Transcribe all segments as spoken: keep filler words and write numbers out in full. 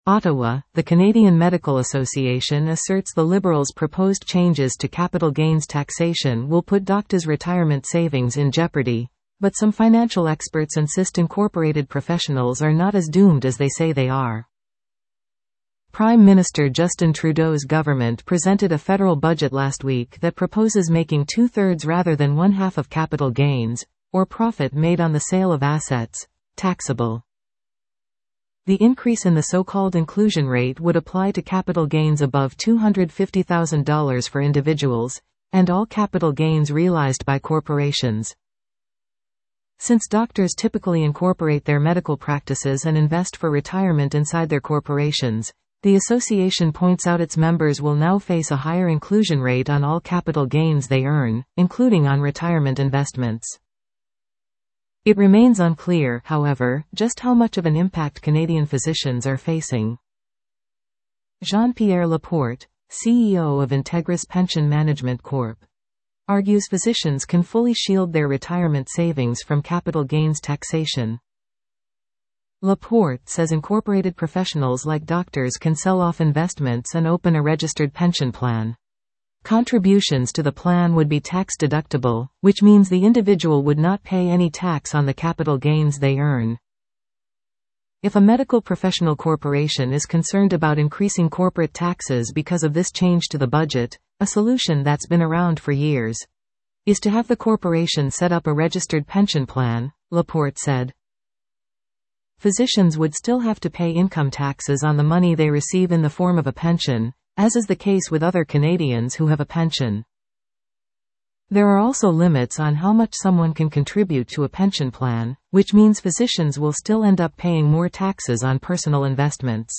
Ottawa, the Canadian Medical Association asserts the Liberals' proposed changes to capital gains taxation will put doctors' retirement savings in jeopardy, but some financial experts insist incorporated professionals are not as doomed as they say they are. Prime Minister Justin Trudeau's government presented a federal budget last week that proposes making two-thirds rather than one-half of capital gains, or profit made on the sale of assets, taxable. The increase in the so-called inclusion rate would apply to capital gains above two hundred fifty thousand dollars for individuals, and all capital gains realized by corporations. Since doctors typically incorporate their medical practices and invest for retirement inside their corporations, the association points out its members will now face a higher inclusion rate on all capital gains they earn, including on retirement investments. It remains unclear, however, just how much of an impact Canadian physicians are facing. Jean-Pierre Laporte, C E O of Integris Pension Management Corporation, argues physicians can fully shield their retirement savings from capital gains taxation. Laporte says incorporated professionals like doctors can sell off investments and open a registered pension plan. Contributions to the plan would be tax-deductible, which means the individual would not pay any tax on the capital gains they earn. If a medical professional corporation is concerned about increasing corporate taxes because of this change to the budget, a solution that's been around for years is to have the corporation set up a registered pension plan, Laporte said. Physicians would still have to pay income taxes on the money they receive in the form of a pension, as is the case with other Canadians who have a pension. There are also limits on how much someone can contribute to a pension plan, which means physicians will still end up paying more taxes on personal investments.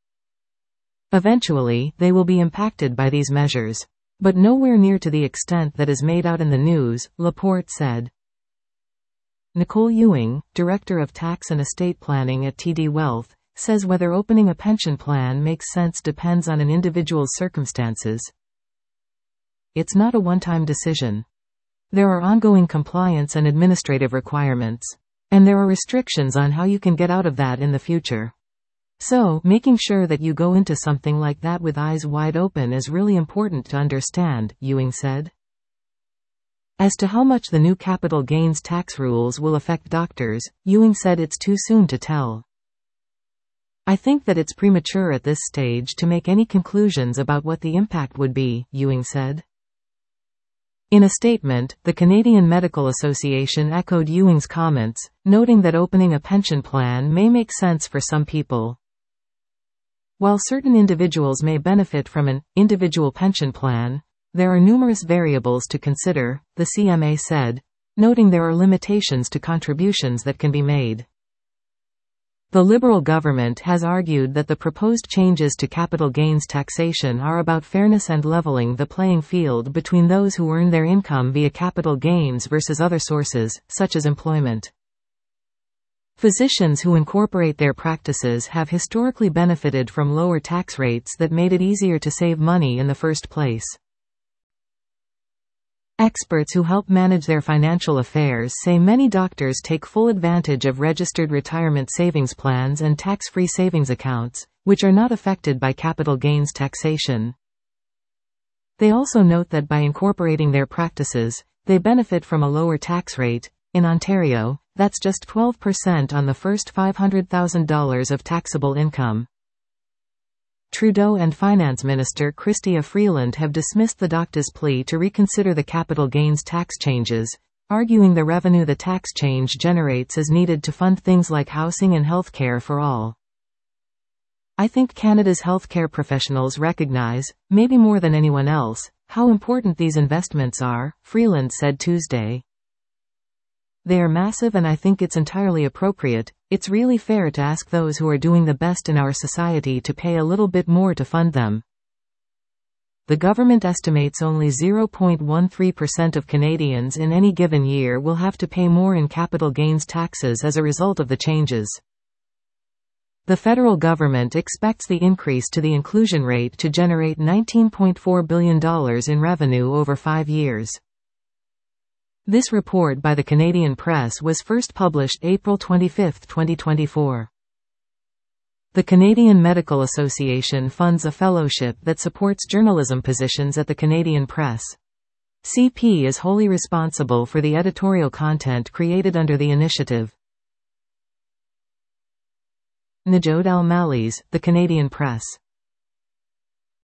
Eventually, they will be impacted by these measures, but nowhere near to the extent that is made out in the news, Laporte said. Nicole Ewing, Director of Tax and Estate Planning at T D Wealth, says whether opening a pension plan makes sense depends on an individual's circumstances. It's not a one-time decision. There are ongoing compliance and administrative requirements, and there are restrictions on how you can get out of that in the future. So, making sure that you go into something like that with eyes wide open is really important to understand, Ewing said. As to how much the new capital gains tax rules will affect doctors, Ewing said it's too soon to tell. I think that it's premature at this stage to make any conclusions about what the impact would be, Ewing said. In a statement, the Canadian Medical Association echoed Ewing's comments, noting that opening a pension plan may make sense for some people. While certain individuals may benefit from an individual pension plan, there are numerous variables to consider, the C M A said, noting there are limitations to contributions that can be made. The Liberal government has argued that the proposed changes to capital gains taxation are about fairness and leveling the playing field between those who earn their income via capital gains versus other sources, such as employment. Physicians who incorporate their practices have historically benefited from lower tax rates that made it easier to save money in the first place. Experts who help manage their financial affairs say many doctors take full advantage of registered retirement savings plans and tax-free savings accounts, which are not affected by capital gains taxation. They also note that by incorporating their practices, they benefit from a lower tax rate. In Ontario, that's just twelve percent on the first five hundred thousand dollars of taxable income. Trudeau and Finance Minister Chrystia Freeland have dismissed the doctor's plea to reconsider the capital gains tax changes, arguing the revenue the tax change generates is needed to fund things like housing and health care for all. I think Canada's healthcare professionals recognize, maybe more than anyone else, how important these investments are, Freeland said Tuesday. They are massive and I think it's entirely appropriate. It's really fair to ask those who are doing the best in our society to pay a little bit more to fund them. The government estimates only zero point one three percent of Canadians in any given year will have to pay more in capital gains taxes as a result of the changes. The federal government expects the increase to the inclusion rate to generate nineteen point four billion dollars in revenue over five years. This report by the Canadian Press was first published April twenty-fifth, twenty twenty-four. The Canadian Medical Association funds a fellowship that supports journalism positions at the Canadian Press. C P is wholly responsible for the editorial content created under the initiative. Najod Al-Mallis, The Canadian Press.